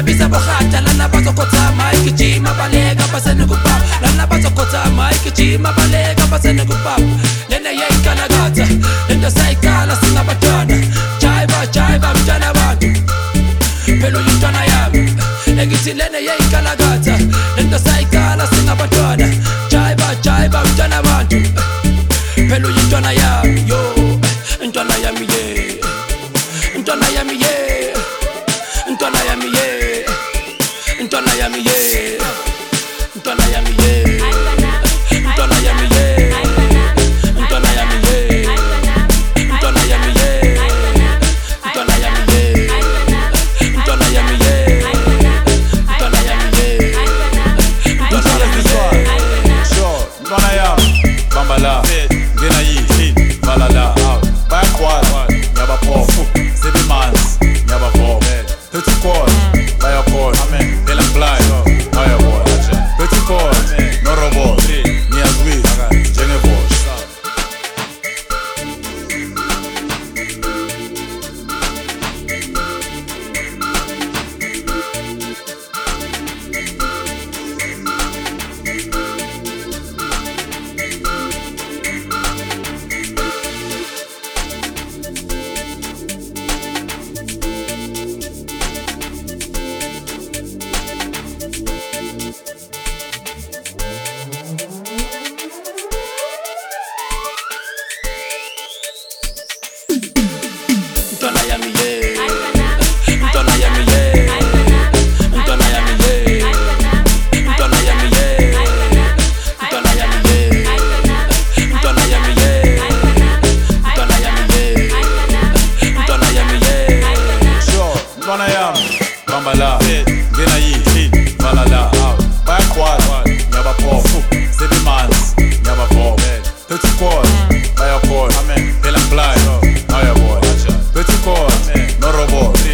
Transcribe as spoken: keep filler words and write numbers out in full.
bisa bohata lana bazokotha mike jima baleka basene kupap lana bazokotha mike jima baleka basene kupap lena yayikalagatha lento sayikala singabatwana jaiba jaiba mntana bantu phela uyintwana yami engithi lena yayikalagatha lento sayikala singabatwana jaiba jaiba mntana bantu phela uyintwana yami yo intwana yami ye intwana yami ye intwana yami ye intwana yami ye intwana yami ye intwana yami ye intwana yami ye intwana yami ye intwana yami ye intwana yami ye intwana yami ye intwana yami ye sure intwana yami bamba la ngena yi vala la bayakhwala ngiyabaphofu sebemanzi ngiyabavoma phethi ukhola bayakhona phela ngiblind ayabona phethi ukhola norobot ngiyazwisa njengevosha intwana yami ye intwana yami ye intwana yami ye intwana yami ye intwana yami ye intwana yami ye intwana yami ye intwana yami ye sure intwana yami bamba la ngena yi vala la bayakhwala ngiyabaphofu sebemanzi ngiyabavoma phethi ukhola bayakhona phela ngiblind ayabona phethi ukhola norobot